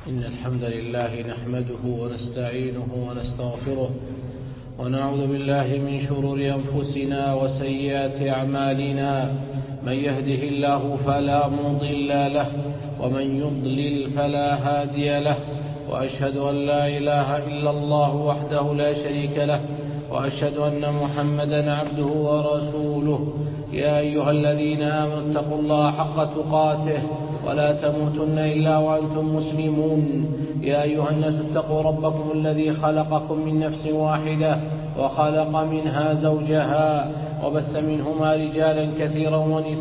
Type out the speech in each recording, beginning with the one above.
إن الحمد لله نحمده ونستعينه ونستغفره ونعوذ بالله من شرور أنفسنا وسيئات أعمالنا. من يهده الله فلا مضل له ومن يضلل فلا هادي له، وأشهد أن لا إله إلا الله وحده لا شريك له، وأشهد أن محمدا عبده ورسوله. يا أيها الذين آمنوا اتقوا الله حق تقاته ولا تموتن إلا وأنتم مسلمون. يا أيها الناس اتقوا ربكم الذي خلقكم من نفس واحدة وخلق منها زوجها وبث منهما رجالا كثيرا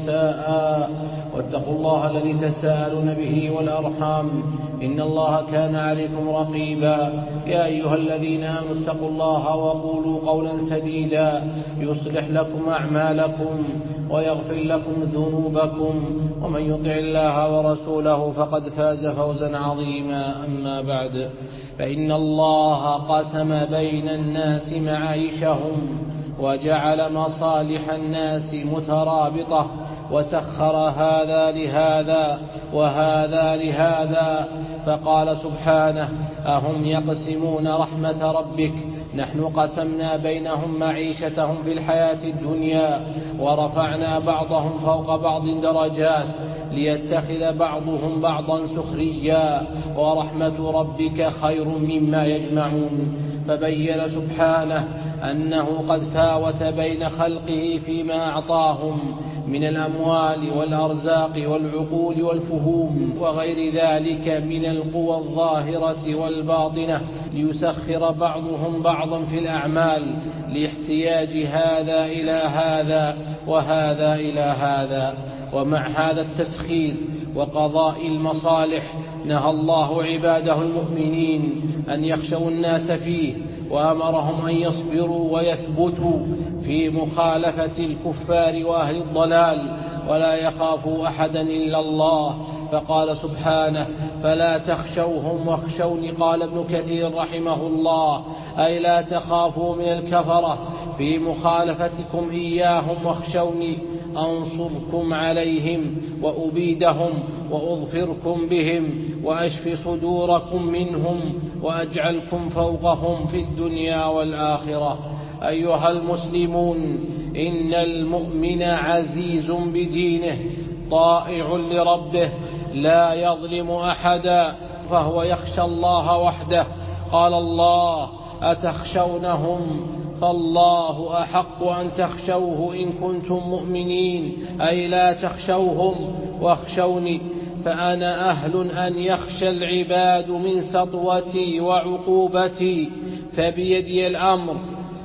ونساء، واتقوا الله الذي تساءلون به والأرحام إن الله كان عليكم رقيبا. يا أيها الذين آمنوا اتقوا الله وقولوا قولا سديدا يصلح لكم أعمالكم ويغفر لكم ذنوبكم، ومن يطع الله ورسوله فقد فاز فوزا عظيما. أما بعد، فإن الله قسم بين الناس معايشهم وجعل مصالح الناس مترابطة، وسخر هذا لهذا وهذا لهذا، فقال سبحانه: أهم يقسمون رحمة ربك نحن قسمنا بينهم معيشتهم في الحياة الدنيا ورفعنا بعضهم فوق بعض درجات ليتخذ بعضهم بعضا سخريا ورحمة ربك خير مما يجمعون. فبين سبحانه أنه قد فاوت بين خلقه فيما أعطاهم من الأموال والأرزاق والعقول والفهوم وغير ذلك من القوى الظاهرة والباطنة، ليسخر بعضهم بعضا في الأعمال لاحتياج هذا إلى هذا وهذا إلى هذا. ومع هذا التسخير وقضاء المصالح نهى الله عباده المؤمنين أن يخشوا الناس فيه، وأمرهم أن يصبروا ويثبتوا في مخالفة الكفار وأهل الضلال ولا يخافوا أحدا إلا الله. فقال سبحانه: فلا تخشوهم واخشوني. قال ابن كثير رحمه الله: أي لا تخافوا من الكفرة في مخالفتكم إياهم، واخشوني أنصركم عليهم وأبيدهم وأظفركم بهم وأشفي صدوركم منهم وأجعلكم فوقهم في الدنيا والآخرة. أيها المسلمون، إن المؤمن عزيز بدينه طائع لربه لا يظلم أحدا، فهو يخشى الله وحده. قال الله: أتخشونهم فالله أحق أن تخشوه إن كنتم مؤمنين، أي لا تخشوهم واخشوني، فأنا أهل أن يخشى العباد من سطوتي وعقوبتي، فبيدي الأمر،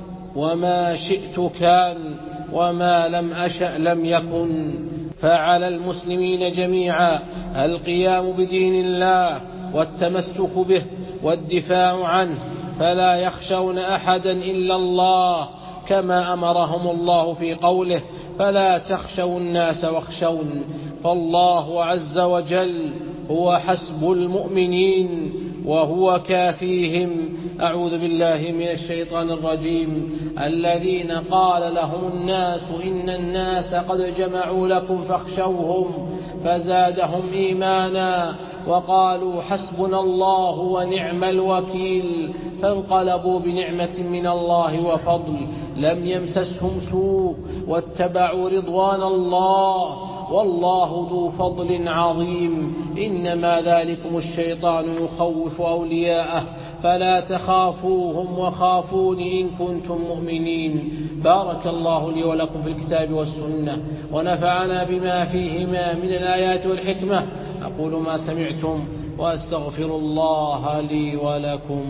وما شئت كان وما لم أشأ لم يكن. فعلى المسلمين جميعا القيام بدين الله والتمسك به والدفاع عنه، فلا يخشون أحدا إلا الله، كما أمرهم الله في قوله: فلا تخشوا الناس واخشون. فالله عز وجل هو حسب المؤمنين وهو كافيهم. أعوذ بالله من الشيطان الرجيم. الذين قال لهم الناس إن الناس قد جمعوا لكم فاخشوهم فزادهم إيمانا وقالوا حسبنا الله ونعم الوكيل، فانقلبوا بنعمة من الله وفضل لم يمسسهم سوء واتبعوا رضوان الله والله ذو فضل عظيم. إنما ذلكم الشيطان يخوف أولياءه فلا تخافوهم وخافوني إن كنتم مؤمنين. بارك الله لي ولكم في الكتاب والسنة، ونفعنا بما فيهما من الآيات والحكمة. أقول ما سمعتم وأستغفر الله لي ولكم.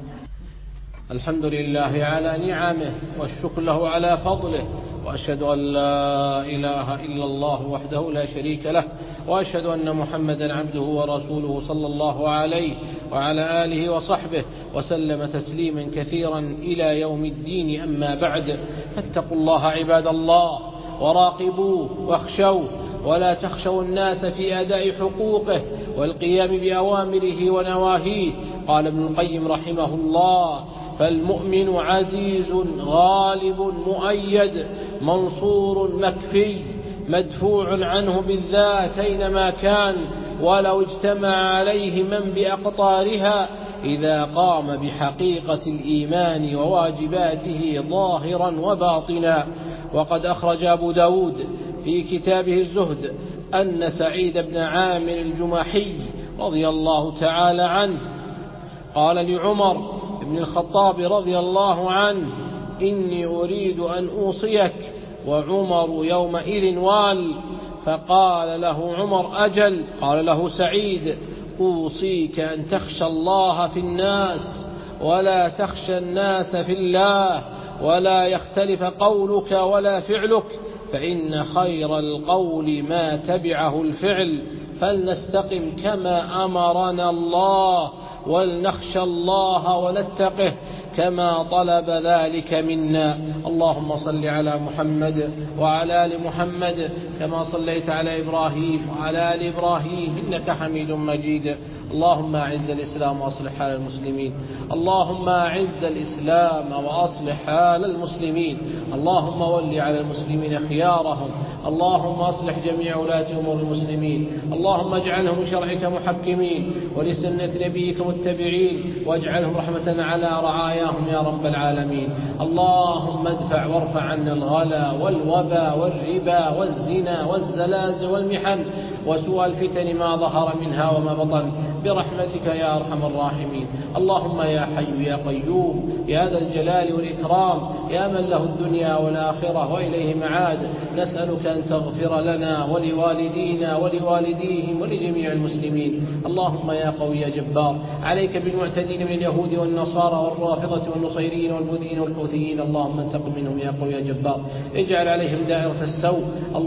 الحمد لله على نعمه والشكر له على فضله، وأشهد أن لا إله إلا الله وحده لا شريك له، وأشهد أن محمدا عبده ورسوله صلى الله عليه وعلى آله وصحبه وسلم تسليما كثيرا إلى يوم الدين. أما بعد، فاتقوا الله عباد الله وراقبوه واخشوه، ولا تخشوا الناس في أداء حقوقه والقيام بأوامره ونواهيه. قال ابن القيم رحمه الله: فالمؤمن عزيز غالب مؤيد منصور مكفي مدفوع عنه بالذات أينما كان، ولو اجتمع عليه من بأقطارها إذا قام بحقيقة الإيمان وواجباته ظاهرا وباطنا. وقد أخرج أبو داود في كتابه الزهد أن سعيد بن عامر الجمحي رضي الله تعالى عنه قال لعمر بن الخطاب رضي الله عنه: إني أريد أن أوصيك. وعمر يومئذ وال، فقال له عمر: أجل. قال له سعيد: أوصيك أن تخشى الله في الناس ولا تخشى الناس في الله، ولا يختلف قولك ولا فعلك، فإن خير القول ما تبعه الفعل، فلنستقم كما أمرنا الله، ولنخشى الله ونتقه كما طلب ذلك منا. اللهم صل على محمد وعلى آل محمد كما صليت على إبراهيم وعلى آل إبراهيم إنك حميد مجيد. اللهم أعز الإسلام وأصلح حال المسلمين. اللهم أعز الإسلام وأصلح حال المسلمين. اللهم ول على المسلمين خيارهم. اللهم أصلح جميع ولاة أمور المسلمين. اللهم اجعلهم شرعك محكمين ولسنة نبيك متبعين، واجعلهم رحمة على رعاياهم يا رب العالمين. اللهم ادفع وارفع عنا الغلا والوبا والربا والزنا والزلازل والمحن وسوء الفتن ما ظهر منها وما بطن برحمتك يا أرحم الراحمين. اللهم يا حي يا قيوم يا ذا الجلال والإكرام يا من له الدنيا والآخرة وإليه معاد، نسألك أن تغفر لنا ولوالدينا ولوالديهم ولجميع المسلمين. اللهم يا قوي يا جبار عليك بالمعتدين من اليهود والنصارى والرافضة والنصيريين والبوذيين والحوثيين، اللهم انتقم منهم يا قوي يا جبار، اجعل عليهم دائرة السوء.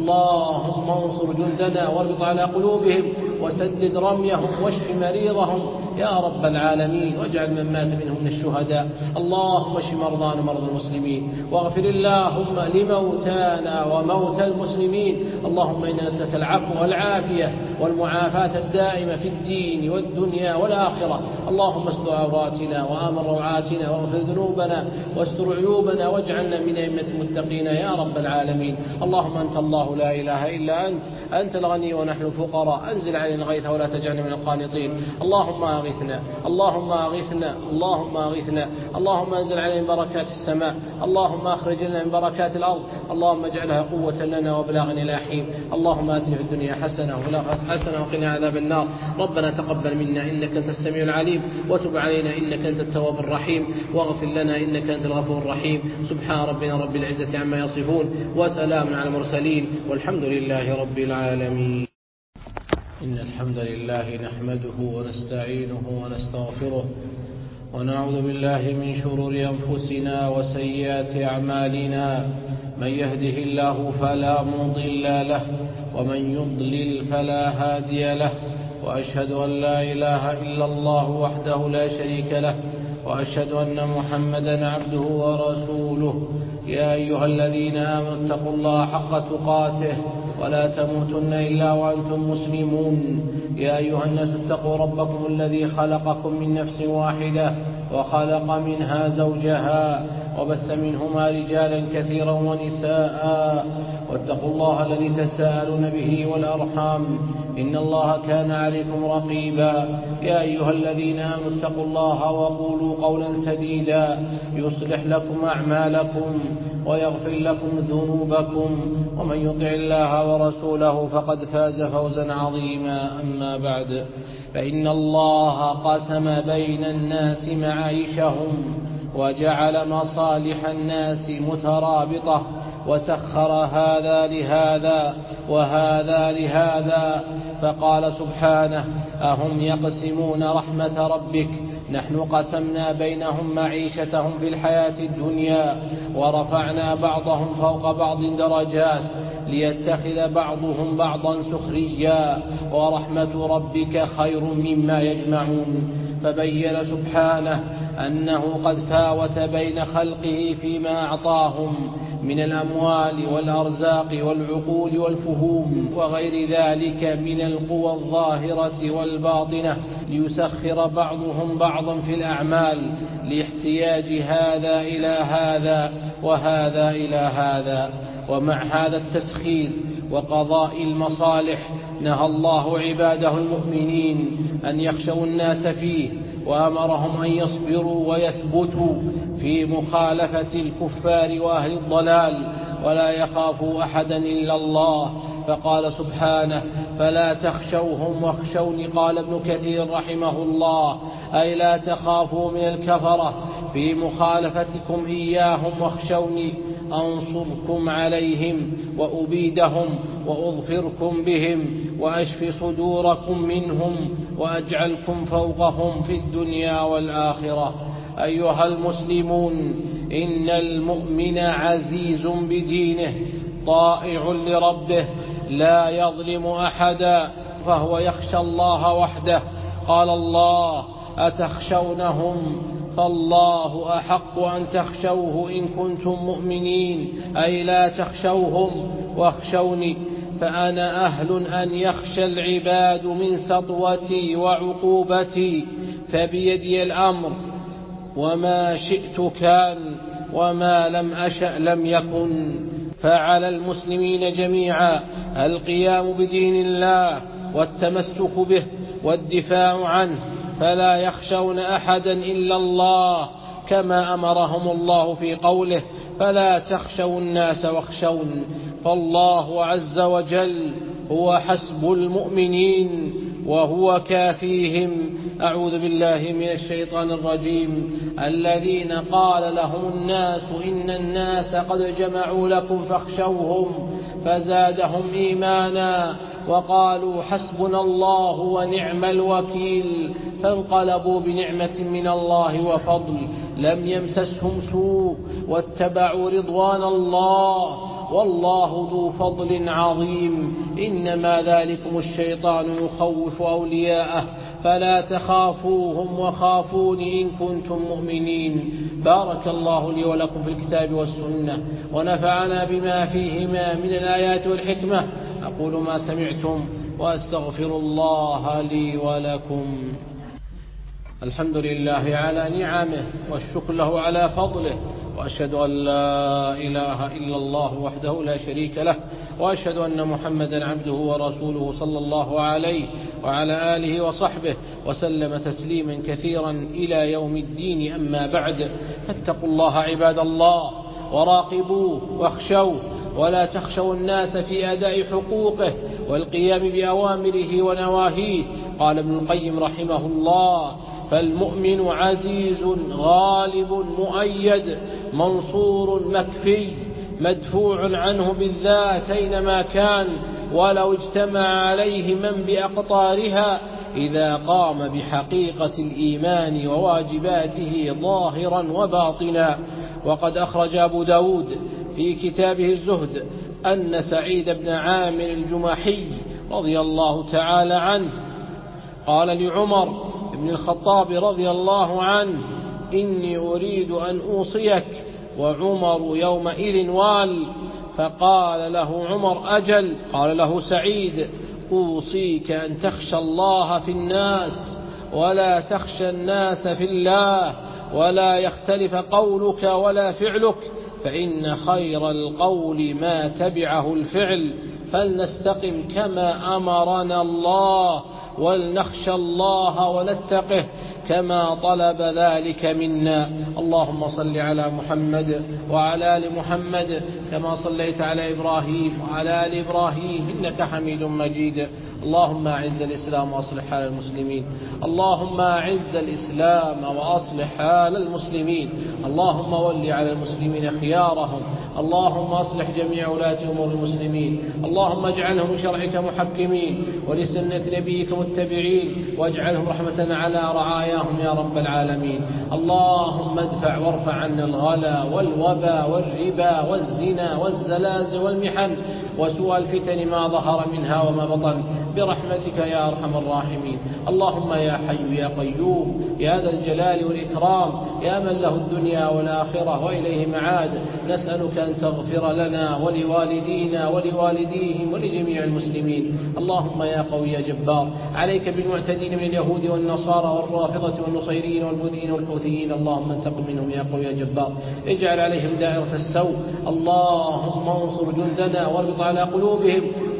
اللهم انصر جندنا واربط على قلوبهم وسدد رميهم واشف مريضهم يا رب العالمين، واجعل من مات منهم من الشهداء. اللهم اشف مرضانا ومرضى المسلمين، واغفر اللهم لموتانا وموتى المسلمين. اللهم إنا نسألك العفو والعافية والمعافاة الدائمة في الدين والدنيا والآخرة. اللهم استر عوراتنا وآمن روعاتنا واغفر ذنوبنا واستر عيوبنا واجعلنا من أئمة المتقين يا رب العالمين. اللهم أنت الله لا إله إلا أنت الغني ونحن الفقراء، أنزل علينا الغيث ولا تجعلنا من القانطين. اللهم أغثنا اللهم أغثنا اللهم أغثنا. اللهم أنزل علينا بركات السماء، اللهم أخرج لنا من بركات الأرض، اللهم اجعلها قوة لنا وبلاغا إلى حين. اللهم آتنا في الدنيا حسنة وفي الآخرة حسنة وقنا عذاب النار. ربنا تقبل منا إنك أنت السميع العليم، وتب علينا إنك أنت التواب الرحيم، واغفر لنا إنك أنت الغفور الرحيم. سبحان ربنا رب العزة عما يصفون، وسلام على المرسلين، والحمد لله رب العالمين. إن الحمد لله نحمده ونستعينه ونستغفره، ونعوذ بالله من شرور أنفسنا وسيئات أعمالنا. من يهده الله فلا مضل له، ومن يضلل فلا هادي له. وأشهد أن لا إله إلا الله وحده لا شريك له، وأشهد أن محمدا عبده ورسوله. يا أيها الذين آمنوا اتقوا الله حق تقاته ولا تموتن إلا وأنتم مسلمون. يا أيها الناس اتقوا ربكم الذي خلقكم من نفس واحدة وخلق منها زوجها وبث منهما رجالا كثيرا ونساء، واتقوا الله الذي تساءلون به والأرحام إن الله كان عليكم رقيبا. يا أيها الذين آمنوا اتقوا الله وقولوا قولا سديدا يصلح لكم أعمالكم ويغفر لكم ذنوبكم، ومن يطع الله ورسوله فقد فاز فوزا عظيما. أما بعد، فإن الله قسم بين الناس معايشهم وجعل مصالح الناس مترابطة، وسخر هذا لهذا وهذا لهذا، فقال سبحانه: أهم يقسمون رحمة ربك نحن قسمنا بينهم معيشتهم في الحياة الدنيا ورفعنا بعضهم فوق بعض درجات ليتخذ بعضهم بعضا سخريا ورحمة ربك خير مما يجمعون. فبين سبحانه أنه قد فاوت بين خلقه فيما أعطاهم من الأموال والأرزاق والعقول والفهوم وغير ذلك من القوى الظاهرة والباطنة، ليسخر بعضهم بعضا في الأعمال لاحتياج هذا إلى هذا وهذا إلى هذا. ومع هذا التسخير وقضاء المصالح نهى الله عباده المؤمنين أن يخشوا الناس فيه، وأمرهم أن يصبروا ويثبتوا في مخالفة الكفار وأهل الضلال، ولا يخافوا أحدا إلا الله. فقال سبحانه: فلا تخشوهم واخشوني. قال ابن كثير رحمه الله: أي لا تخافوا من الكفرة في مخالفتكم إياهم، واخشوني أنصركم عليهم وأبيدهم وأظفركم بهم وأشفي صدوركم منهم وأجعلكم فوقهم في الدنيا والآخرة. أيها المسلمون، إن المؤمن عزيز بدينه طائع لربه لا يظلم أحدا، فهو يخشى الله وحده. قال الله: أتخشونهم فالله أحق أن تخشوه إن كنتم مؤمنين، أي لا تخشوهم واخشوني، فأنا أهل أن يخشى العباد من سطوتي وعقوبتي، فبيدي الأمر، وما شئت كان وما لم أشأ لم يكن. فعلى المسلمين جميعا القيام بدين الله والتمسك به والدفاع عنه، فلا يخشون أحدا إلا الله، كما أمرهم الله في قوله: فلا تخشوا الناس واخشون. فالله عز وجل هو حسب المؤمنين وهو كافيهم. أعوذ بالله من الشيطان الرجيم. الذين قال لهم الناس إن الناس قد جمعوا لكم فاخشوهم فزادهم إيمانا وقالوا حسبنا الله ونعم الوكيل، فانقلبوا بنعمة من الله وفضل لم يمسسهم سوء واتبعوا رضوان الله، والله ذو فضل عظيم. إنما ذلكم الشيطان يخوف أولياءه، فلا تخافوهم وخافوني إن كنتم مؤمنين. بارك الله لي ولكم في الكتاب والسنة، ونفعنا بما فيهما من الآيات والحكمة. أقول ما سمعتم وأستغفر الله لي ولكم. الحمد لله على نعمه، والشكر له على فضله، وأشهد أن لا إله إلا الله وحده لا شريك له، وأشهد أن محمدا عبده ورسوله صلى الله عليه وعلى آله وصحبه وسلم تسليما كثيرا إلى يوم الدين. أما بعد، فاتقوا الله عباد الله وراقبوه واخشوه، ولا تخشوا الناس في أداء حقوقه والقيام بأوامره ونواهيه. قال ابن القيم رحمه الله: فالمؤمن عزيز غالب مؤيد منصور مكفي مدفوع عنه بالذات أينما كان، ولو اجتمع عليه من بأقطارها، إذا قام بحقيقة الإيمان وواجباته ظاهرا وباطنا. وقد أخرج أبو داود في كتابه الزهد أن سعيد بن عامر الجمحي رضي الله تعالى عنه قال لعمر بن الخطاب رضي الله عنه: إني أريد أن أوصيك. وعمر يومئذ وال، فقال له عمر: أجل. قال له سعيد: أوصيك أن تخشى الله في الناس ولا تخشى الناس في الله، ولا يختلف قولك ولا فعلك، فإن خير القول ما تبعه الفعل، فلنستقم كما أمرنا الله، ولنخشى الله ونتقه كما طلب ذلك منا. اللهم صل على محمد وعلى آل محمد كما صليت على إبراهيم وعلى آل إبراهيم إنك حميد مجيد. اللهم أعز الإسلام وأصلح حال المسلمين. اللهم أعز الإسلام وأصلح حال المسلمين. اللهم ول على المسلمين خيارهم. اللهم أصلح جميع ولاة أمور المسلمين. اللهم اجعلهم لشرعك محكمين ولسنة نبيك متبعين، واجعلهم رحمة على رعاياهم يا رب العالمين. اللهم ادفع وارفع عنا الغلا والوبا والربا والزنا والزلازل والمحن وسوء الفتن ما ظهر منها وما بطن، برحمتك يا أرحم الراحمين. اللهم يا حي يا قيوم يا ذا الجلال والإكرام، يا من له الدنيا والآخرة وإليه معاد، نسألك أن تغفر لنا ولوالدينا ولوالديهم ولجميع المسلمين. اللهم يا قوي يا جبار، عليك بالمعتدين من اليهود والنصارى والرافضة والنصيريين والبوذيين والحوثيين، اللهم انتقم منهم يا قوي يا جبار، اجعل عليهم دائرة السوء. اللهم انصر جندنا واربط على قلوبهم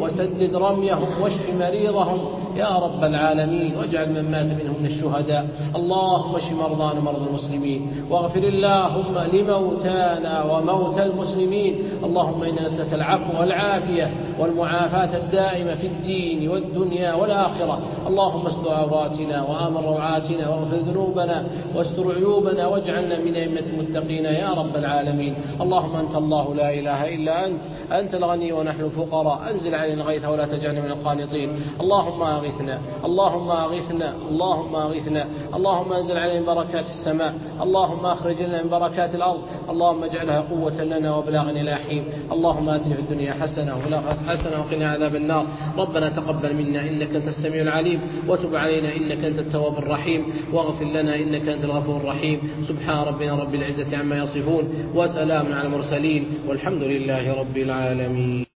وسدد رميهم واشف مريضهم يا رب العالمين، واجعل من مات منهم من الشهداء. اللهم اشف مرضانا ومرضى المسلمين، واغفر اللهم لموتانا وموتى المسلمين. اللهم إنا نسألك العفو والعافية والمعافاة الدائمة في الدين والدنيا والآخرة. اللهم استر عوراتنا وآمن روعاتنا واغفر ذنوبنا واستر عيوبنا واجعلنا من أئمة المتقين يا رب العالمين. اللهم أنت الله لا إله إلا أنت الغني ونحن الفقراء، أنزل علينا الغيث ولا تجعلنا من القانطين. اللهم أغثنا اللهم أغثنا اللهم أغثنا. اللهم أنزل علينا بركات السماء، اللهم أخرج لنا من بركات الأرض، اللهم اجعلها قوة لنا وبلاغنا إلى حين. اللهم آتنا في الدنيا حسنة وفي الآخرة حسنة وقنا عذاب النار. ربنا تقبل منا إنك أنت السميع العليم، وتب علينا إنك أنت التواب الرحيم، واغفر لنا إنك أنت الغفور الرحيم. سبحان ربنا رب العزة عما يصفون، وسلام على المرسلين، والحمد لله رب العالمين.